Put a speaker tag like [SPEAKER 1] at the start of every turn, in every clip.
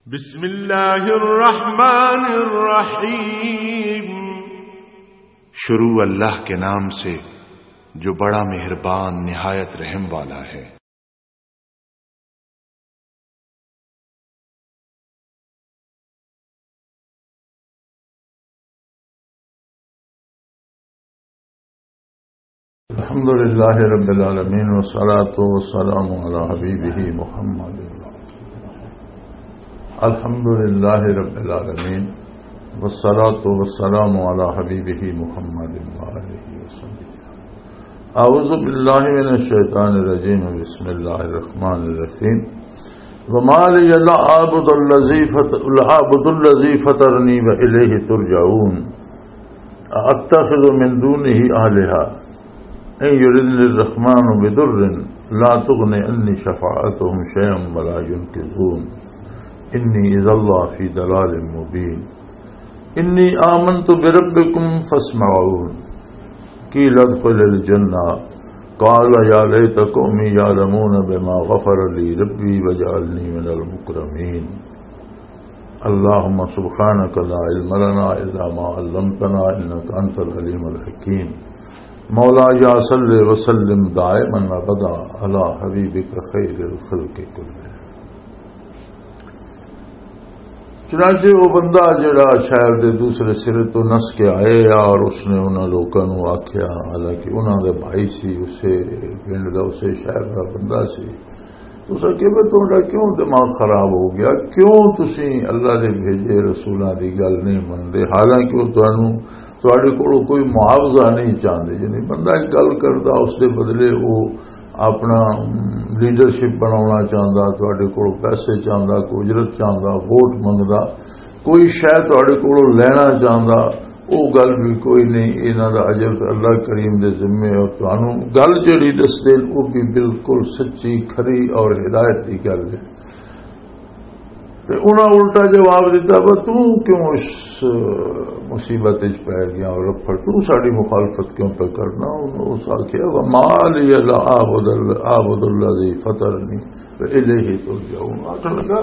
[SPEAKER 1] بسم اللہ الرحمن الرحیم،
[SPEAKER 2] شروع اللہ کے نام سے جو بڑا مہربان نہایت رحم والا ہے۔
[SPEAKER 3] الحمدللہ رب العالمین والصلاة والسلام علی حبیبہ محمد۔ الحمدللہ رب العالمین والصلاة والسلام علی حبیبہ محمد وآلہ وصحبہ۔ اعوذ باللہ من الشیطان الرجیم، بسم اللہ الرحمن الرحیم۔ وما لی لا اعبد الذی فطرنی والیہ ترجعون، اتخذ من دونہ آلہۃ ان یردنی الرحمن بضر لا تغن عنی شفاعتهم شیئا ولا ینقذون، انی اذا فی ضلال مبین۔ انی آمنت بربکم فاسمعون، قیل ادخل الجنہ قال یا لیت قومی یعلمون بما غفر لی ربی وجعلنی من المکرمین۔ اللہم سبحانک لا علم لنا الا ما علمتنا انک انت العلیم الحکیم۔ مولا یا صلی وسلم دائما ابدا علی حبیبک خیر الخلق کلہ۔ چنانچہ وہ بندہ جڑا شہر دے دوسرے سرے تو نس کے آئے اور اس نے انہاں لوگوں کو آکھیا، حالانکہ انہاں دے بھائی سی، اسے پنڈ دا اسے شہر دا بندہ سی، تو اسا کہ تہاڈا کیوں دماغ خراب ہو گیا، کیوں تسی اللہ دے بھیجے رسولاں دی گل نہیں مندے، حالانکہ وہ تہاڈے کول کوئی معاوضہ نہیں چاہتے، یعنی بندہ ایک گل کرتا اس دے بدلے وہ اپنا لیڈرشپ بنانا چاہتا، تہاڈے کول پیسے چاہتا، کوئی اجرت چاہتا، ووٹ منگتا، کوئی شاید تہاڈے کولوں لینا چاہتا، وہ گل بھی کوئی نہیں، انہاں دا اجر اللہ کریم دے ذمے، اور تانوں گل جڑی دس دے وہ بھی بالکل سچی کھری اور ہدایت دی گل ہے۔ تے انہاں الٹا جواب دیتا، تو کیوں اس مصیبت پی گیا اور رفڑ تو ساری مخالفت کیوں پہ کرنا؟ اس آخیا وما لی لا اعبد الذی فطرنی والیہ ترجعون۔ آخر لگا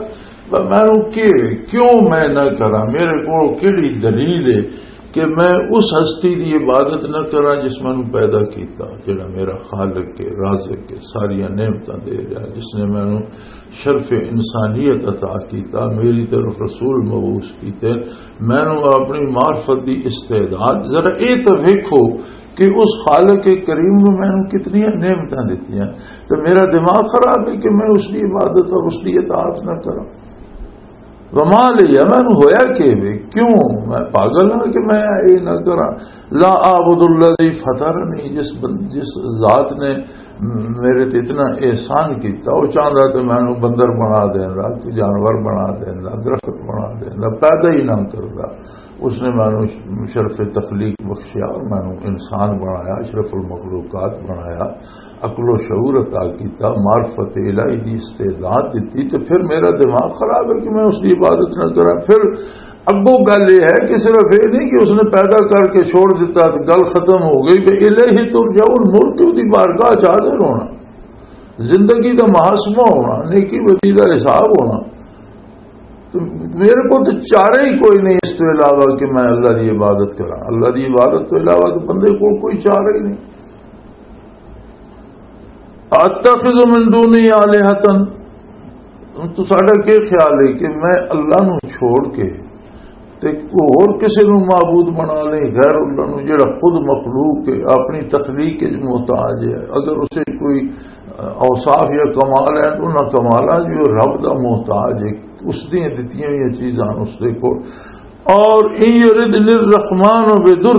[SPEAKER 3] کیوں میں نہ کرا، میرے کو کیڑی دلیل ہے کہ میں اس ہستی کی عبادت نہ کرا جس میں پیدا کیتا، جڑا میرا خالق کے رازق کے ساری نعمتاں دے رہا، جس نے میں شرف انسانیت عطا کیتا، میری طرف رسول مبعوث کیتے، میں اپنی معرفت دی استعداد، ذرا یہ تو دیکھو کہ اس خالق کریم نے میں کتنی نعمتاں دیتی ہیں، تو میرا دماغ خراب ہے کہ میں اس کی عبادت اور اس کی اطاعت نہ کروں۔ وما لیا میں ہویا کہ کیوں میں پاگل ہوں کہ میں یہ نہ کرا، لا اعبد الذی فطرنی، جس ذات نے میرے تے اتنا احسان کیتا، وہ چاہتا تو میں بندر بنا دینا، جانور بنا دینا، درخت بنا دینا، پیدا ہی نہ کرتا۔ اس نے میں شرف تخلیق بخشیا اور میں انسان بنایا، اشرف المخلوقات بنایا، عقل و شعور عطا کیتا، معرفت الہی دی استعداد دیتی، تو پھر میرا دماغ خراب ہے کہ میں اس کی عبادت نہ کرا۔ پھر اگو گل یہ ہے کہ صرف یہ نہیں کہ اس نے پیدا کر کے چھوڑ دیتا تو گل ختم ہو گئی، کہ الہی ترجعون، ملک کی بارگاہ حاضر ہونا، زندگی کا محاسبہ ہونا، نیکی بدی کا حساب ہونا۔ تو میرے کو تو چارہ ہی کوئی نہیں اس کے علاوہ کہ میں اللہ کی عبادت کرا، اللہ کی عبادت کے علاوہ تو بندے کو کوئی چارہ ہی نہیں۔ اتخذ من دونہ آلہۃ، تو ساڈا کیا خیال ہے کہ میں اللہ نو چھوڑ کے تے اور کسی نو معبود بنا لیں غیر اللہ نو، جڑا خود مخلوق ہے، اپنی تخلیق کے محتاج ہے، اگر اسے کوئی اوصاف یا کمال ہے تو نہ کمالا جو رب دا محتاج ہے، اس نے دتیاں ہوئی چیزاں اس دے کو۔ اور ان یردنی الرحمن بضر،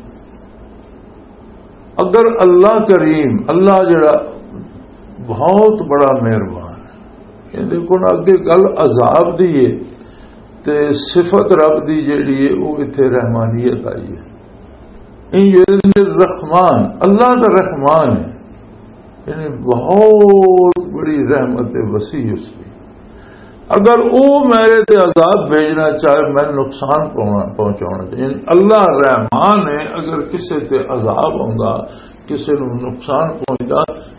[SPEAKER 3] اگر اللہ کریم، اللہ جڑا بہت بڑا مہربان ہے، یہ دیکھو نا اگے گل عذاب دی ہے تے صفت رب دی جیڑی ہے وہ اتنے رحمانیت آئی ہے۔ ان یردنی الرحمن، اللہ کا رحمان ہے، یعنی بہت بڑی رحمت وسیع اس کی، اگر وہ میرے تے عذاب بھیجنا چاہے، میں نقصان پہنچانا چاہیے، یعنی اللہ رحمان ہے، اگر کسی تے عذاب ہوندا، کسی نو نقصان پہنچتا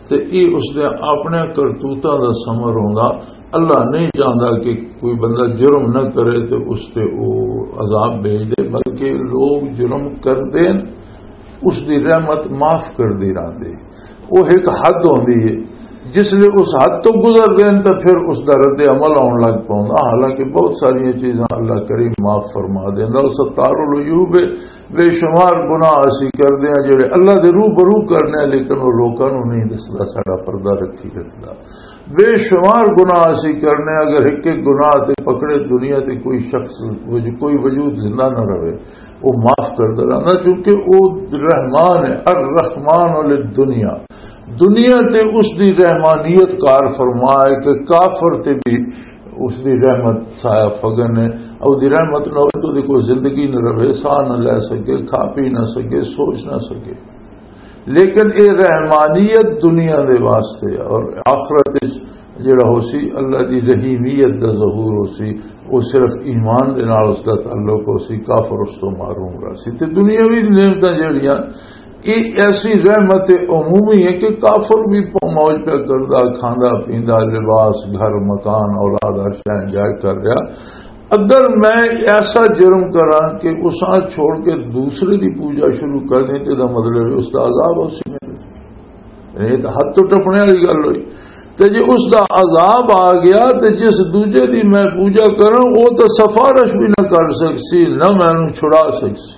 [SPEAKER 3] تے یہ اس نے اپنے کرتوتاں دا ثمر ہوندا. اللہ نہیں چاہتا کہ کوئی بندہ جرم نہ کرے تو اس سے وہ عذاب بھیج دے، بلکہ لوگ جرم کر دین اس دی رحمت معاف کر دی رہندے. وہ ایک حد ہوندی ہے، جس لئے اس حد تو گزر دین تو پھر اس دا رد عمل آن لگ پاؤں. حالانکہ بہت ساری چیزاں اللہ کریم معاف فرما دینا. ستار العیوب بے شمار گناہ اسی کر دیا جڑے اللہ دے روبرو کرنے، لیکن وہ لوگوں نہیں دسدا، ساڈا پردہ رکھی رکھدا. بے شمار گناہ اسی کرنے، اگر ایک ایک گناہ تے پکڑے دنیا تے کوئی شخص کوئی وجود زندہ نہ رہے، وہ معاف کرتا رہنا، چونکہ وہ رحمان ہے. الرحمن للدنیا، دنیا تے اس دی رحمانیت کار فرمائے کہ کافر تے بھی اس دی رحمت سایہ فگن ہے. اور دی رحمت نہ ہو تو دی کوئی زندگی نہ رہے، ساہ نہ لے سکے، کھا پی نہ سکے، سوچ نہ سکے. لیکن اے رحمانیت دنیا دے واسطے اور آخرت جڑا ہو سی اللہ دی رحیمیت دا ظہور ہو سی، وہ صرف ایمان دے نال اس دا تعلق ہو سی. کافر اس تو معروم رہ سی. تے دنیاوی نعمتاں جڑیاں یہ ایسی رحمت عمومی ہے کہ کافر بھی موج پہ کردہ، کھاندہ پیندا، لباس، گھر، مکان، اولاد، ہر شے انجوائے کر رہا. اگر میں ایسا جرم کرا کہ اساں چھوڑ کے دوسرے کی پوجا شروع کر دیں تو مطلب اس کا عذاب اسی میں یہ تو حد تو ٹپنے والی گل ہوئی. تو جی اس کا عذاب آ گیا تو جس دوجے کی میں پوجا کروں وہ تو سفارش بھی نہ کر سکسی، نہ میں چھڑا سکسی،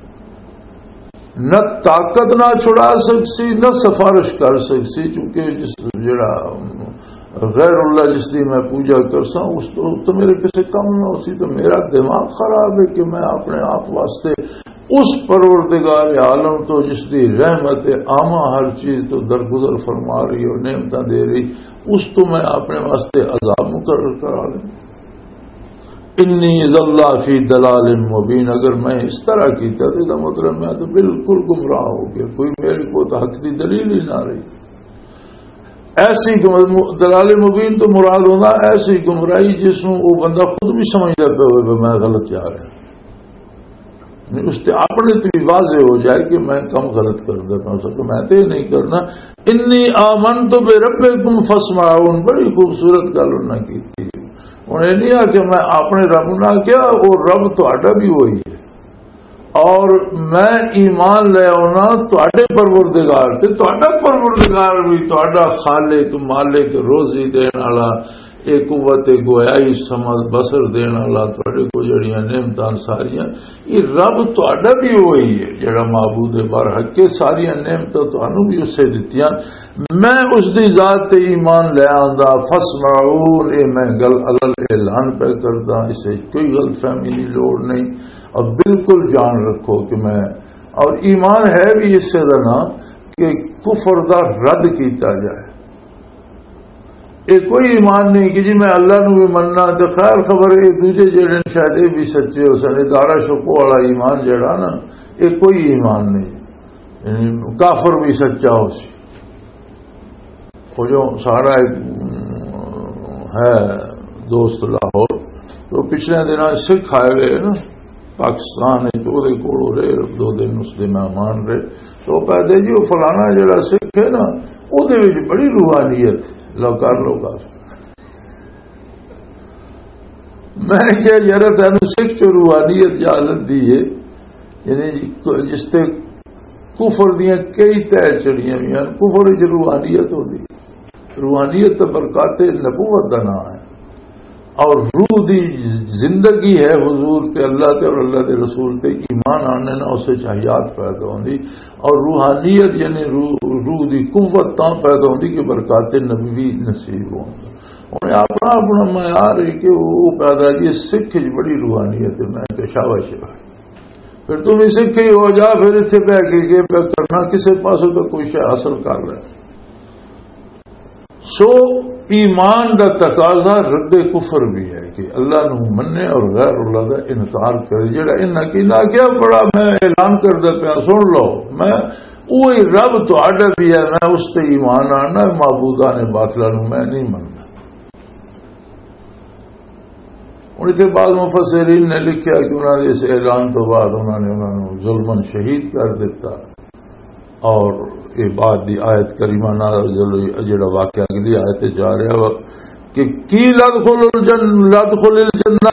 [SPEAKER 3] نہ طاقت نہ چھڑا سکسی، نہ سفارش کر سکسی. چونکہ جس جڑا غیر اللہ جس کی میں پوجا کرسا اس تو میرے کسی کم نہ ہو سی. تو میرا دماغ خراب ہے کہ میں اپنے آپ واسطے اس پروردگار عالم تو جس کی رحمت عامہ ہر چیز تو درگزر فرما رہی اور نعمتیں دے رہی، اس تو میں اپنے واسطے عذاب مقرر کرا لوں. انی ضل فی دلال مبین. اگر میں اس طرح کیتا تو مطلب میں تو بالکل گمراہ ہو گیا، کوئی میرے کو تو حق کی دلیل ہی نہ رہی. ایسی دلال مبین تو مراد ہونا ایسی گمراہی جس میں وہ بندہ خود بھی سمجھتا پہ میں غلط جا رہا ہوں، اس سے اپنے تو واضح ہو جائے کہ میں کم غلط کر دیتا ہوں، کہ میں تو یہ نہیں کرنا. انی آمنت بربکم فاسمعون. بڑی خوبصورت گل انہوں نے کی تھی. انہیں نہیں آ کہ میں اپنے رب نہ کیا، اور رب تہاڈا بھی وہی ہے، اور میں ایمان لے آنا تہاڈے پروردگار تے تہاڈا پروردگار بھی تہاڈا خالق مالک روزی دین والا، ایک قوت گویائی سمجھ بصر دین والا، تہاڈے کو جڑیاں نعمتاں ساریاں یہ رب تہاڈا بھی وہی ہے جڑا معبود برحق کے ساریاں نعمتاں تہانوں بھی اس سے دتیاں. میں اس دی ذات تے ایمان لے آندا. فاسمعون اے میں گل اعلان پہ کردا، اسے کوئی غلط فہمی کی لوڑ نہیں. اور بالکل جان رکھو کہ میں اور ایمان ہے بھی اس سے نا کہ کفر دا رد کیتا جائے. یہ کوئی ایمان نہیں کہ جی میں اللہ نو بھی مننا تو خیر خبر ہے دوجے جڑے شاید یہ بھی سچے ہو سن. ادارہ شکو والا ایمان جڑا نا یہ کوئی ایمان نہیں. کافر بھی سچا ہو سی. وہ جو سارا ایک ہے دوست لاہور تو پچھلے دنوں سکھ آئے ہوئے نا پاکستان تو وہ کول رہے 2 دن اس کے مہمان رہے تو کہتے جی وہ فلانا جڑا سکھ ہے نا وہ بڑی روحانیت لو کر لو کر. میں کیا یار تین سکھ چ روحانیت جالت دی ہے یعنی جس سے کفر دیا کئی تہ چڑیاں ہوئی. کفر چ روحانیت ہوتی، روحانیت تو برکات نبوت کا نام ہے اور روح دی زندگی ہے حضور تے اللہ تے اور اللہ دے رسول تے ایمان آنے نہ اسے حیات پیدا ہوندی. اور روحانیت یعنی روح دی قوت تاں پیدا ہوندی کہ برکات نبوی نصیب ہوں. انہیں اپنا اپنا معیار ہے کہ وہ پیدا یہ سکھ بڑی روحانیت ہے. میں کہ شاباش ہے، پھر تم سکھ ہی ہو جا، پھر اتنے پہ کے پہ کرنا کسی پاسوں تو کوئی شے حاصل کر رہا ہے. سو ایمان کا تقاضا رد کفر بھی ہے کہ اللہ نو مننے اور غیر اللہ کا انکار کرے. جڑا انہاں کی نہ کیا بڑا میں اعلان کر دے پیا سن لو میں وہی رب تہاڈا بھی ہے، میں اس تے ایمان آنا معبودان باطلاں نو میں نہیں مننا. ان کے بعد مفسرین نے لکھا کہ انہوں نے اس اعلان تو بعد انہوں نے ظلمن شہید کر دیتا. اور یہ بات دی آیت کریمہ نازل جڑا واقعہ اگلی آیت جا رہا وقت کہ کی لدخل الجنہ،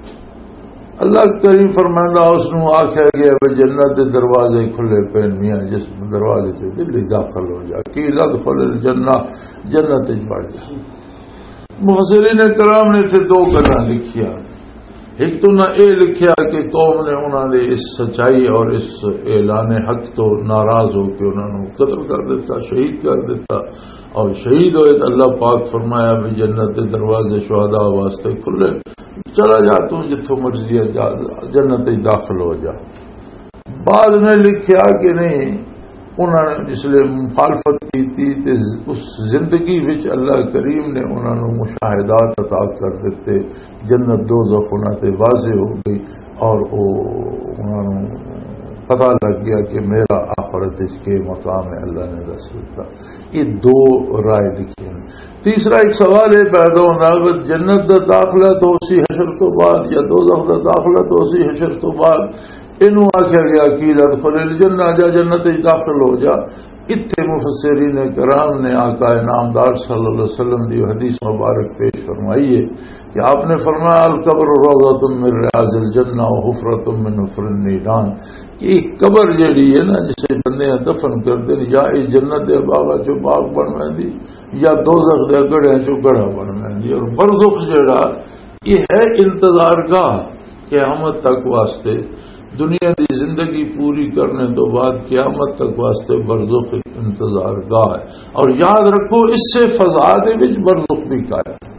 [SPEAKER 3] اللہ کریم فرمائندہ اس نے آخیا گیا کہ جنت دے دروازے کھلے پے میاں، جس دروازے سے دل داخل ہو جا کی لدخل الجنہ، جنت بڑھ جا۔ مفسرین کرام نے تھے دو گلاں لکھیا، ایک تو نہ یہ لکھیا کہ قوم نے انہوں نے اس سچائی اور اس اعلان حق تو ناراض ہو کے انہوں نے قتل کر دیتا، شہید کر دیتا، اور شہید ہوئے تو اللہ پاک فرمایا بھی جنت کے دروازے شہداء واسطے کھلے، چلا جا تو جتوں مرضی ہے جنت داخل ہو جا۔ بعد میں لکھیا کہ نہیں، انہوں نے جس لیے مخالفت کی تھی اس زندگی وچ اللہ کریم نے انہوں نے مشاہدات عطا کر دیتے، جنت دوزخ انہاں تے واضح ہو گئی، اور انہوں نے پتہ لگ گیا کہ میرا آخرت اس کے مقام ہے، اللہ نے دس دیتا۔ یہ دو رائے لکھی ہیں۔ تیسرا ایک سوال ہے پیدا ہونا، اگر جنت دا داخلہ تو اسی حشر تو بعد یا دوزخ دا داخلہ تو اسی حشر تو بعد، انہوں آخیا گیا کہ لدخل الجنہ، جا جنت داخل ہو جا۔ اتنے مفسرین کرام نے آقا نامدار صلی اللہ علیہ وسلم دی حدیث مبارک پیش فرمائی ہے کہ آپ نے فرمایا القبر روضۃ من ریاض الجنہ وحفرۃ من حفر النیران، کہ ایک قبر جیڑی ہے نا جسے بندے دفن کر دیں، یا یہ جنت دے باغ چو باغ بن ویندی یا دوزخ دے گڑھے چو گڑھا بن ویندی۔ اور برزخ جیڑا یہ ہے انتظار گاہ قیامت تک واسطے، دنیا کی زندگی پوری کرنے تو بعد قیامت تک واسطے برزخ انتظار گاہ ہے۔ اور یاد رکھو اس سے فضا دے وچ برزخ بھی قائم ہے،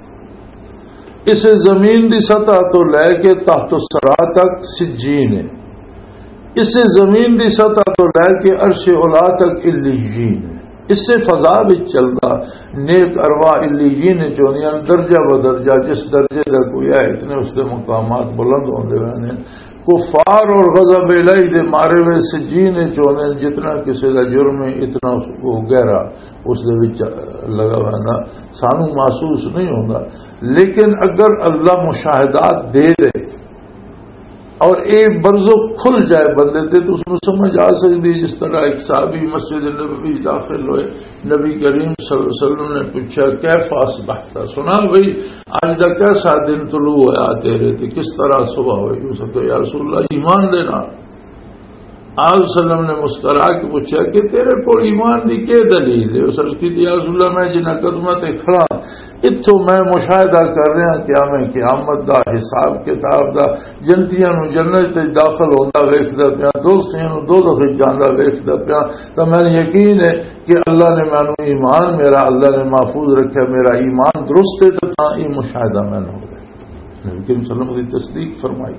[SPEAKER 3] اسے زمین دی سطح تو لے کے تحت الثرا تک سجین ہے، اس سے زمین دی سطح تو لے کے عرش اولا تک علیین ہے، اس سے فضا بھی چلتا نیک ارواح علیین چوندیاں درجہ بدرجہ، جس درجے کا کوئی ہے اتنے اس کے مقامات بلند ہوندے رہنے۔ کفار اور غضب الہی دے مارے ہوئے سجین چوندے جتنا کسی کا جرم ہے اتنا وہ گہرا اس دے وچ لگا ہوا سانو محسوس نہیں ہوتا، لیکن اگر اللہ مشاہدات دے دے اور ایک برزخ کھل جائے بندے تے تو اس میں سمجھ آ سکتی، جس طرح ایک صحابی مسجد نبوی داخل ہوئے، نبی کریم صلی اللہ علیہ وسلم نے پوچھا کیف اصبحت، سنا بھائی آج کا کیسا دن طلوع ہوا تیرے تے، کس طرح صبح ہوئی؟ اس نے یا رسول اللہ ایمان دینا۔ آپ وسلم نے مسکرا کے پوچھا کہ تیرے کو ایمان دی کیا دلیل ہے؟ اس نے کہا یا رسول اللہ میں جنہ قدمت کھڑا اتو میں مشاہدہ کر رہا کہ میں قیامت دا حساب کتاب دا، جنتیاں نو جنت داخل ہوندا ویکھدا پیا، دوستیاں نو دوزخ جاندا ویکھدا پیا، تو میں یقین ہے کہ اللہ نے مینوں ایمان میرا اللہ نے محفوظ رکھا، میرا ایمان درست ہے، تو تاں یہ مشاہدہ میں ہو گیا۔ نبی کریم صلی اللہ علیہ وسلم کی تصدیق فرمائی،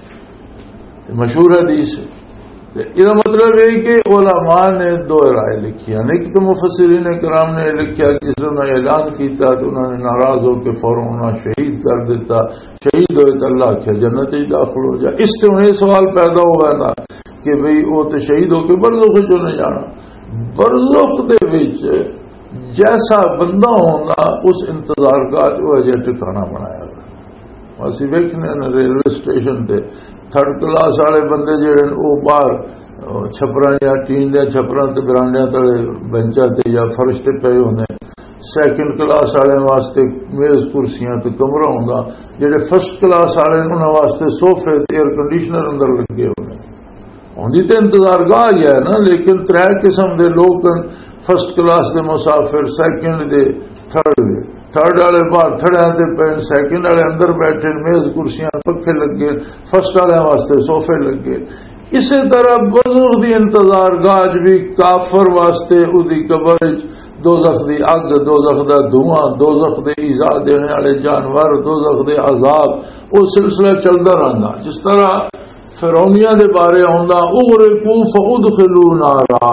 [SPEAKER 3] مشہور حدیث ہے۔ یہ مطلب ہے کہ علماء نے دو رائے لکھی ہیں، ایک تو مفسرین کرام نے لکھا کہ جس نے اعلان کیتا تو انہوں نے ناراض ہو کے فوراً انہیں شہید کر دیتا، شہید ہوئے تو اللہ کیا جنت ہی داخل ہو جائے۔ اس سے یہ سوال پیدا ہوا تھا کہ بھئی وہ تو شہید ہو کے برزخ جو نہیں جانا، برزخ دے وچ جیسا بندہ ہونا اس انتظار کا جو ہے ٹھکانا بنایا گیا۔ اسی ویکھنے ریلوے اسٹیشن تے تھرڈ کلاس والے بندے جہے وہ باہر چھپرا یا ٹین دیا چھپرا برانڈیا تلے بینچا تے یا فرش تے پے ہونے، سیکنڈ کلاس والے واسطے میز کرسیاں تے کمرہ ہوندا، جہے فرسٹ کلاس والے انہاں واسطے صوفے تے ایئر کنڈیشنر اندر لگے ہونے۔ ہوندی تے انتظار گاہ ہی ہے نا، لیکن ترے قسم دے لوگ، فرسٹ کلاس دے مسافر، سیکنڈ دے، تھرڈ دے۔ تھرڈ والے باہر تھڑیاں تے پین، سیکنڈ والے اندر بیٹھے، میز کرسیاں پکھے لگے، فرسٹ والے واسطے صوفے لگے۔ اسی طرح برزخ دی انتظار گاہ بھی کافر واسطے اودی قبر دوزخ دی اگ، دوزخ دا دھواں، دوزخ دے ایذا دینے والے جانور، دوزخ دے عذاب، وہ سلسلہ چلتا رہندا۔ جس طرح فرعونیاں دے بارے آندا اغرقوا فادخلوا نارا،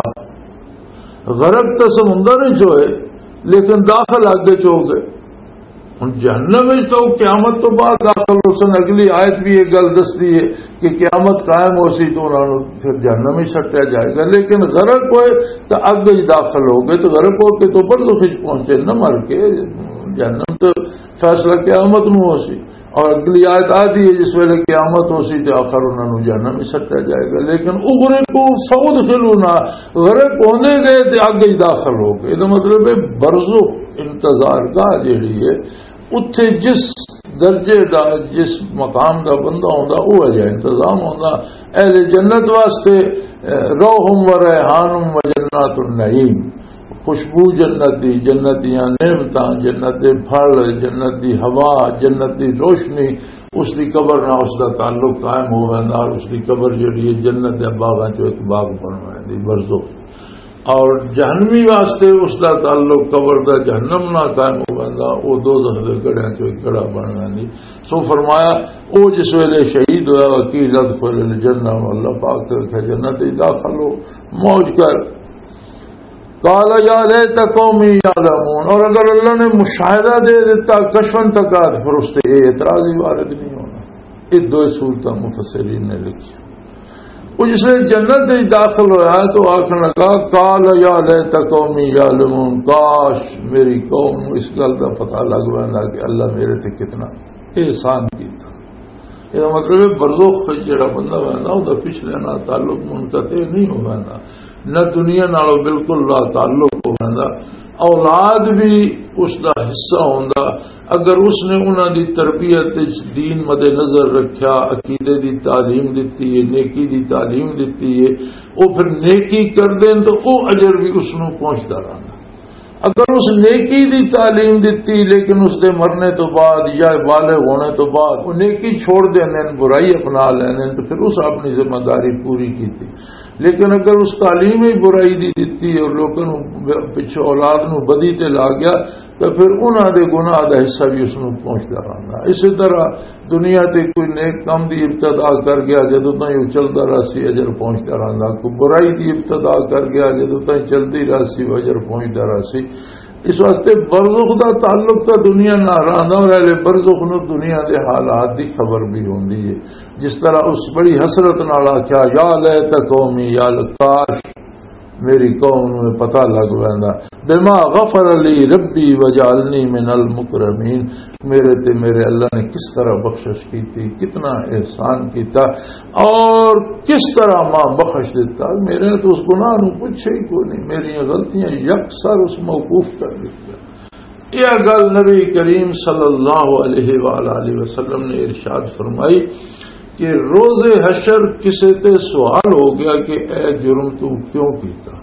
[SPEAKER 3] غرق تو سمندر ہوئے لیکن داخل آگے چو گئے۔ ہوں جہنم میں تو قیامت تو بعد داخل ہو سن، اگلی آیت بھی یہ گل دستی ہے کہ قیامت قائم ہو سی تو انہوں نے پھر جہنم ہی سٹیا جائے گا، لیکن غرق ہوئے تو اگ داخل ہو گئے، تو غرق ہو کے تو برزخ پہنچے نہ مر کے، جہنم تو فیصلہ قیامت میں ہو سی۔ اور اگلی آیت آتی ہے جس ویلے قیامت ہو سی تے آخر انہوں نے جہنم میں سٹیا جائے گا، لیکن اغرقوا فادخلونا غرق ہونے گئے تے آگے ہی داخل ہو گئے۔ یہ مطلب ہے برزخ انتظار گاہ جیڑی ہے اتھے جس درجے دا جس مقام دا بندہ ہوندا وہ ہے انتظام ہوندا اہل جنت واسطے روح و ریحان و جنات النعیم، خوشبو جنت دی، جنت دیاں نعمتاں، جنت دے پھل، جنت دی ہوا، جنت دی روشنی، اس دی قبر نہ اس دا تعلق قائم ہو ویندا اور اس دی قبر جڑی ہے جنت دے باغاں چوں ایک باغ بن ویندی برزخ، اور جہنمی واسطے اس دا تعلق قبر دا جہنم نہ قائم ہو ویندا وہ دوزخ دے گڑھیاں چوں ایک گڑھا بن ویندی۔ سو فرمایا او جس ویلے شہید ہویا وکیل ادخل الجنہ، اللہ پاک کہ جنت داخل ہو موج کر، قال یا لیت قومی یعلمون، اور اگر اللہ نے مشاہدہ دے دیتا کشفن تکات پھر اس سے اعتراض ہی وارد نہیں ہونا۔ یہ دو صورتیں مفسرین نے لکھی۔ وہ جس نے جنت میں داخل ہوا تو آخر لگا قال یا لیت قومی یعلمون، کاش میری قوم اس گل کا پتہ لگ ویندا کہ اللہ میرے تے کتنا احسان کیتا۔ یہ مطلب برزخ جڑا بندہ ویندا وہ پچھلے نال تعلق منقطع نہیں ہو ویندا، نہ دنیا نالوں بالکل لا تعلق ہو ویندا، اولاد بھی اس دا حصہ ہوندا اگر اس نے انہاں دی تربیت دین مد نظر رکھیا، عقیدے دی تعلیم دیتی ہے، نیکی دی تعلیم دیتی ہے، وہ پھر نیکی کر دیں تو وہ اجر بھی اس نو پہنچتا رہنا۔ اگر اس نیکی دی تعلیم دیتی لیکن اس دے مرنے تو بعد یا بالغ ہونے تو بعد وہ نیکی چھوڑ دینے برائی اپنا لینے تو پھر اس اپنی ذمہ داری پوری کی تھی، لیکن اگر اس تعلیم ہی برائی دی دیتی اور لوگوں پچھے اولاد نو بدی تے لا گیا تو پھر انہاں دے گناہ دا حصہ بھی اس نو پہنچتا رہنا۔ اسی طرح دنیا تے کوئی نیک کام دی ابتدا کر گیا جدوں تائیں چلدا رہسی اجر پہنچتا رہنا، کوئی برائی دی ابتدا کر گیا جدوں تائیں چلدی رہسی اجر پہنچتا رہسی۔ اس واسطے برزخ دا تعلق تو دنیا نہ رہندا اور اہل برزخ نو دنیا دے حالات دی خبر بھی ہوندی ہے، جس طرح اس بڑی حسرت نال آکھیا یا لیت قومی، یا کاش میری قوم میں پتہ لگ ویندا بما غفر لی ربی وجعلنی من المکرمین، میرے تے میرے اللہ نے کس طرح بخشش کی تھی، کتنا احسان کیتا اور کس طرح ماں بخش دیتا، میرے تو اس گناہ نو پوچھے ہی کوئی نہیں، میری غلطیاں یکسر اس موقوف کر دیتا۔ یہ گل نبی کریم صلی اللہ علیہ وآلہ وسلم نے ارشاد فرمائی کہ روز حشر کسی تے سوال ہو گیا کہ اے جرم تو کیوں کیتا،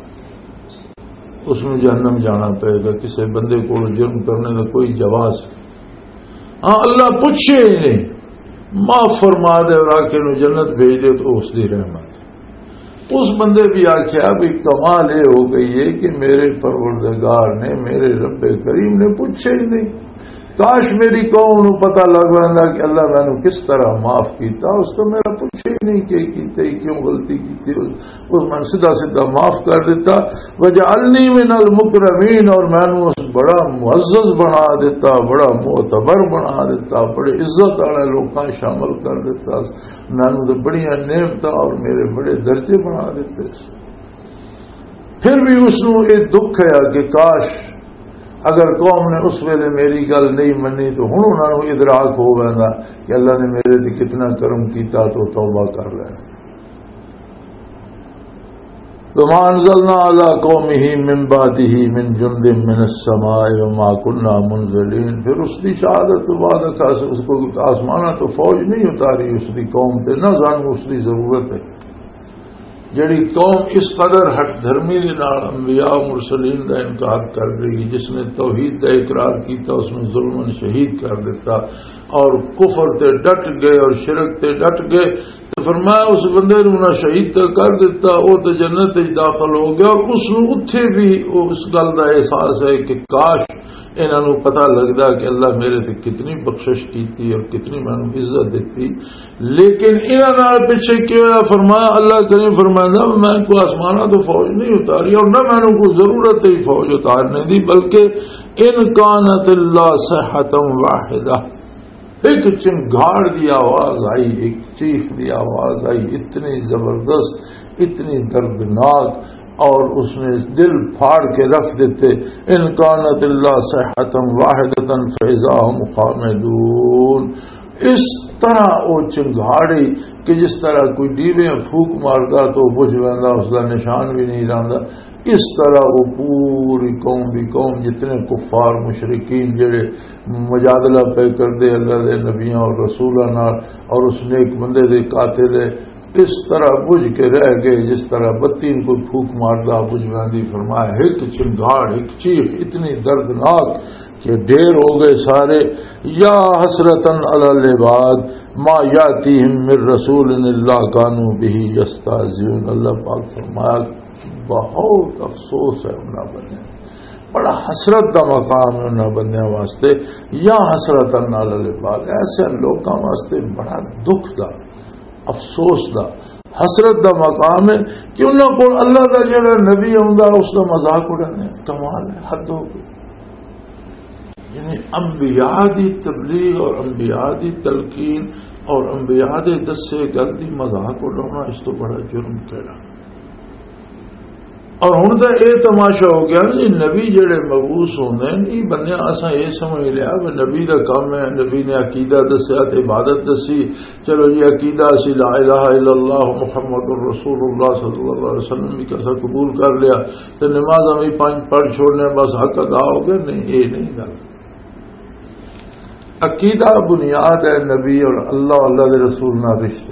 [SPEAKER 3] اس میں جہنم جانا پڑے گا، کسی بندے کو جرم کرنے کا کوئی جواز، ہاں اللہ پوچھے ہی نہیں، معاف فرما دے اور آکے نو جنت بھیج دے تو اس دی رحمت۔ اس بندے بھی آخیا بھی کمال یہ ہو گئی ہے کہ میرے پروردگار نے، میرے رب کریم نے پوچھے ہی نہیں، کاش میری قوم نو پتہ لگ ویندا کہ اللہ میں نے کس طرح معاف کیتا، اس تو میرا پوچھے ہی نہیں کہ کیتے کیوں غلطی کیتی، اس میں سیدھا سیدھا معاف کر دیتا۔ وجعلنی من المکرمین، اور میں نے اس بڑا معزز بنا دیتا، بڑا معتبر بنا دیتا، بڑے عزت والے لوکاں شامل کر دیتا، میں نے تو بڑی نعمت اور میرے بڑے درجے بنا دیتے۔ پھر بھی اس نو یہ دکھ ہے کہ کاش اگر قوم نے اس ویلے میری گل نہیں منی تو ہن انہاں نوں ادراک ہو ویندا کہ اللہ نے میرے تے کتنا کرم کیتا تو توبہ کر لے۔ وما انزلنا على قومه من بعده من جند من السماء وما كنا منزلين، پھر اس کی شہادت تو بعد اس کو آسمانہ تو فوج نہیں اتاری اس کی قوم تے، نہ جان اس کی ضرورت ہے۔ جڑی قوم اس قدر ہٹ دھرمی دے نال انبیاء مرسلین دا انکار کر رہی، جس نے توحید دا اقرار کیتا اس نے ظلمن شہید کر دیتا اور کفر تے ڈٹ گئے اور شرک تے ڈٹ گئے، تو فرمایا اس بندے نو نہ شہید تے کر دیتا، وہ تو جنت وچ داخل ہو گیا، اور اس نو اتھے بھی اس گل دا احساس ہے کہ کاش انہاں نو پتہ لگدا کہ اللہ میرے تے کتنی بخشش کیتی اور کتنی میں نوں عزت دیتی، لیکن انہاں نال پیچھے کیوں ہے؟ فرمایا اللہ کریم فرمایا میں کو آسمانہ تو فوج نہیں اتاری اور نہ میں کو ضرورت ہے فوج اتارنے دی، بلکہ ان کانت اللہ صیحۃ واحدہ، ایک چنگھاڑ دی آواز آئی، ایک چیخ دی آواز آئی، اتنی زبردست، اتنی دردناک، اور اس نے دل پھاڑ کے رکھ دیتے، ان کانت اللہ صیحۃ واحدۃ فاذا ہم خامدون، اس طرح وہ چنگاڑی کہ جس طرح کوئی ڈیوے پھوک مارتا تو بجھ ویندا، اس کا نشان بھی نہیں رہتا، اس طرح وہ پوری قوم بھی قوم جتنے کفار مشرکین جڑے مجادلہ پہ کردے اللہ دے نبیاں اور رسولاں نال اور اس نیک بندے دے قاتل اس طرح بجھ کے رہ گئے جس طرح بتی کو پھوک ماردا بجھ ویندی۔ فرمایا ایک چنگاڑ ایک چیخ اتنی دردناک کہ ڈھیر ہو گئے سارے۔ یا حسرتن علی العباد ما یاتیہم من رسول الا کانوا بہ یستہزئون۔ اللہ پاک فرمایا بہت افسوس ہے انہاں بندے، بڑا حسرت دا مقام ہے انہاں بندیاں واسطے۔ یا حسرتن علی العباد، ایسے لوکاں واسطے بڑا دکھ دا، افسوس دا، حسرت دا مقام ہے کہ انہاں کو اللہ دا جڑا نبی آندا اس دا مذاق اڑانے، کمال ہے، حد ہو گئی۔ یعنی انبیاء دی تبلیغ اور انبیاء دی تلقین اور انبیاء دے دسے گل دی مذاق اڑانا اس تو بڑا جرم کیڑا۔ اور ہن تو یہ تماشا ہو گیا جی نبی جڑے مبعوث ہوندے ہیں بندے اساں یہ سمجھ لیا کہ نبی دا کام ہے، نبی نے عقیدہ دسیا تے عبادت دسی، چلو یہ عقیدہ اسی لا الہ الا اللہ محمد رسول اللہ صلی اللہ علیہ وسلم بھی کسا قبول کر لیا تے نماز بھی 5 پڑھ چھوڑنے بس حق ادا ہو گیا، نہیں یہ نہیں گل۔ عقیدہ بنیاد ہے نبی اور اللہ دے رسول نہ رشتے،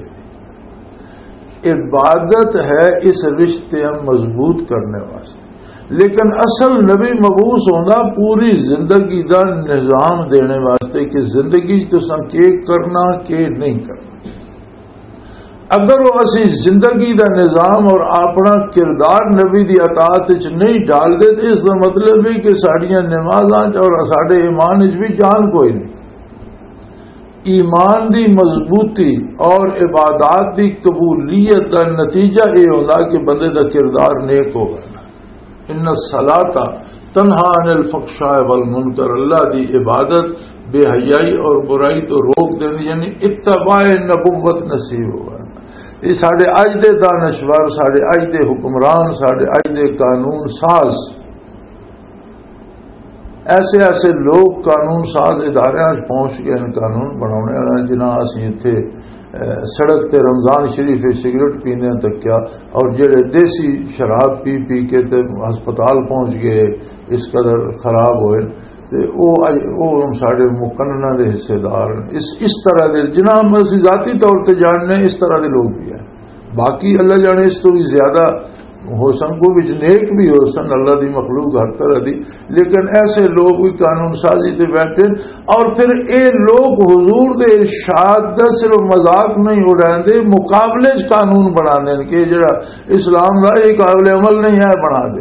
[SPEAKER 3] عبادت ہے اس رشتے مضبوط کرنے واسطے، لیکن اصل نبی مبعوث ہونا پوری زندگی دا نظام دینے واسطے کہ زندگی تساں کی کرنا کہ نہیں کرنا۔ اگر وہ اسی زندگی دا نظام اور اپنا کردار نبی دی اطاعت وچ نہیں ڈال دے تو اس کا مطلب ہے کہ ساڈیاں نمازاں اور ساڈے ایمان وچ بھی جان کوئی نہیں۔ ایمان دی مضبوطی اور عبادات دی قبولیت کا نتیجہ یہ ہوگا کہ بندے دا کردار نیک ہوگا۔ ان الصلاۃ تنہا عن الفحشاء والمنکر، اللہ دی عبادت بے حیائی اور برائی تو روک دینی، یعنی اتباع نبوت نصیب ہوگا۔ یہ سارے اج دے دانشور، سارے اج دے حکمران، سارے اج دے قانون ساز، ایسے ایسے لوگ قانون ساز ادارے پہنچ گئے ہیں قانون بنانے والے، جنہاں اسی اتنے سڑک تے رمضان شریف سگریٹ پینے تک کیا، اور جڑے دیسی شراب پی پی کے تے ہسپتال پہنچ گئے اس قدر خراب ہوئے تے وہ سارے مقننہ دے حصے دار اس طرح دے جنہاں اسی ذاتی طور تے جاننے اس طرح دے لوگ بھی ہیں، باقی اللہ جانے اس تو بھی زیادہ ہو سن کو بچ نیک بھی ہو سن، اللہ دی مخلوق ہر طرح دی، لیکن ایسے لوگ بھی قانون سازی تے بیٹھے اور پھر اے لوگ حضور دے ارشاد دا صرف مذاق نہیں اڑائیں دے، مقابلے چ قانون بنا دیں کہ جڑا اسلام دا یہ قابل عمل نہیں ہے بنا دے۔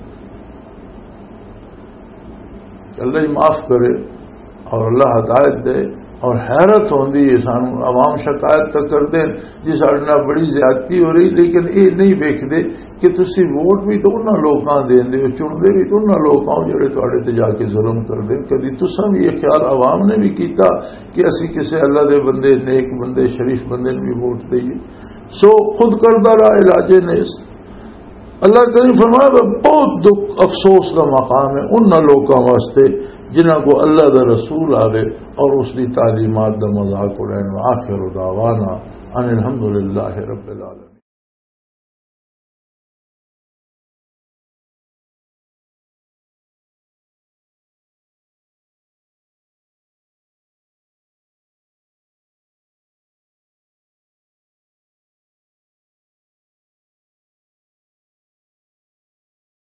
[SPEAKER 3] اللہ ہی معاف کرے اور اللہ ہدایت دے، اور حیرت ہوندی ہے سانو عوام شکایت تک کر دیں جی سارے نال بڑی زیادتی ہو رہی، لیکن یہ نہیں ویکھدے کہ تسی ووٹ بھی تو انہاں لوکاں دیندے ہو، چندے بھی تو انہاں لوکاں جڑے تواڈے تے جا کے ظلم کر دے۔ کدی تساں بھی یہ خیال عوام نے بھی کیتا کہ اسی کسے اللہ دے بندے نیک بندے شریف بندے نے بھی ووٹ دئیے؟ سو خود کردہ را علاج نیس۔ اللہ کریم فرمایا بہت دکھ افسوس کا مقام ہے ان لوگوں واسطے جنہاں کو اللہ دا رسول آوے اور اس دی تعلیمات دا مذاق اڑائیں۔ آخر دعوانا ان الحمدللہ رب العالمین۔